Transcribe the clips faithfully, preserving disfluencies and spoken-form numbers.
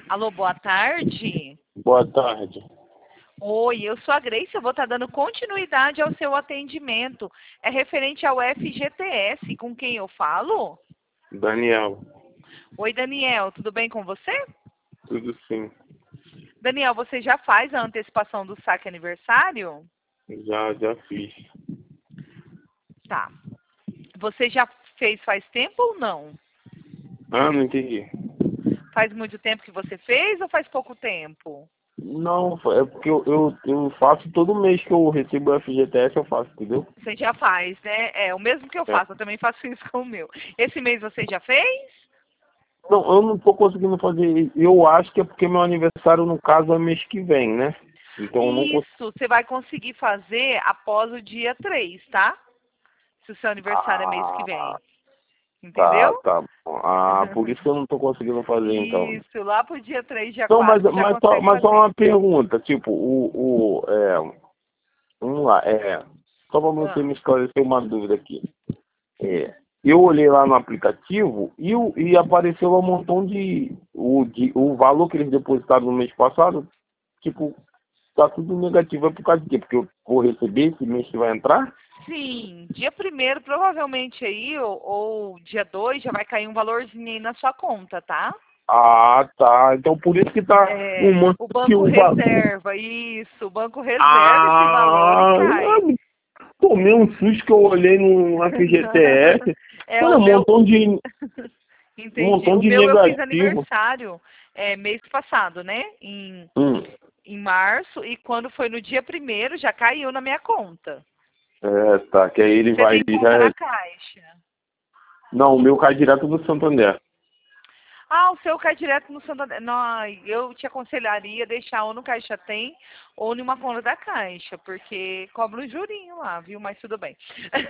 Alô, boa tarde. Boa tarde. Oi, eu sou a Grace, eu vou estar dando continuidade ao seu atendimento. É referente ao F G T S, com quem eu falo? Daniel. Oi, Daniel, tudo bem com você? Tudo sim. Daniel, você já faz a antecipação do saque aniversário? Já, já fiz. Tá. Você já fez faz tempo ou não? Ah, não entendi. Faz muito tempo que você fez ou faz pouco tempo? Não, é porque eu, eu, eu faço todo mês que eu recebo o F G T S, eu faço, entendeu? Você já faz, né? É, o mesmo que eu É. faço, eu também faço isso com o meu. Esse mês você já fez? Não, eu não tô conseguindo fazer. Eu acho que é porque meu aniversário, no caso, é mês que vem, né? Então eu não consigo. Isso, você vai conseguir fazer após o dia três, tá? Se o seu aniversário é mês que Ah, vem. Entendeu? tá, tá. Bom. Ah, por isso que eu não tô conseguindo fazer, então. Isso, lá pro dia três, dia Não, mas, quatro, você já mas, só, consegue mas só fazer. uma pergunta, tipo, o, o, é, vamos lá, é, só para você Ah, me esclarecer uma dúvida aqui. É, eu olhei lá no aplicativo e, o- e apareceu um montão de o, de. o valor que eles depositaram no mês passado, tipo, tá tudo negativo. É por causa de quê? Porque eu vou receber esse mês que vai entrar? sim, dia primeiro, provavelmente aí, ou, ou dia dois, já vai cair um valorzinho aí na sua conta, tá? Ah, tá. Então por isso que tá um É, monte o que banco o valor. reserva, isso, o banco reserva esse valor e Ah, cai. eu tomei um susto que eu olhei no F G T S. É Olha, o um meu. montão de, um Entendi. montão O de meu eu fiz negativo. aniversário é, mês passado, né? Em, Hum. em março, e quando foi no dia primeiro já caiu na minha conta. É, tá. Que aí ele Você vai tem conta já. na Caixa. Não, o meu cai direto do Santander. Ah, o seu cai direto no Santander. Não, eu te aconselharia deixar ou no Caixa Tem ou numa conta da Caixa, porque cobra um jurinho lá, viu? Mas tudo bem.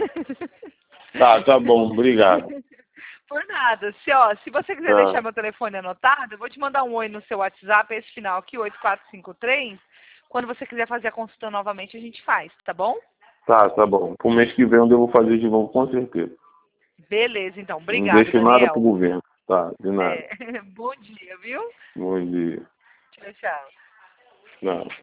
Tá, tá bom, obrigado. Por nada. Se, ó, se você quiser deixar Tá, meu telefone anotado, eu vou te mandar um oi no seu WhatsApp, esse final aqui, oito quatro cinco três. Quando você quiser fazer a consulta novamente, a gente faz, tá bom? tá, tá bom. Pro mês que vem eu devo fazer de novo, com certeza. Beleza, então. Não Obrigado, deixo nada pro Daniel. governo. Tá, de nada. É, bom dia, viu? Bom dia. Tchau, tchau. Não.